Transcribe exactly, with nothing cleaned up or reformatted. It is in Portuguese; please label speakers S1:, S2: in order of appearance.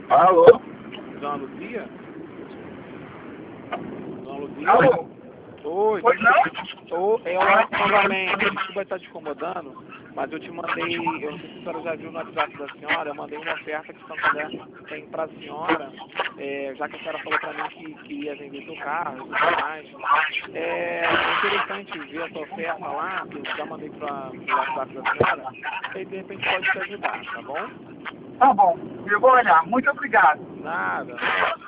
S1: Alô?
S2: Dona Luzia? Dona Luzia?
S1: Alô?
S2: Oi.
S1: Pois não?
S2: Oi, eu novamente, desculpa estar te incomodando, mas eu te mandei, eu não sei se a senhora já viu no WhatsApp da senhora, eu mandei uma oferta que Santander tem para a senhora, é, já que a senhora falou para mim que, que ia vender seu carro e tudo mais. É, é interessante ver essa oferta lá, que eu já mandei para o WhatsApp da senhora, e de repente pode te ajudar, tá bom?
S1: Tá bom, eu vou olhar. Muito obrigado.
S2: Nada.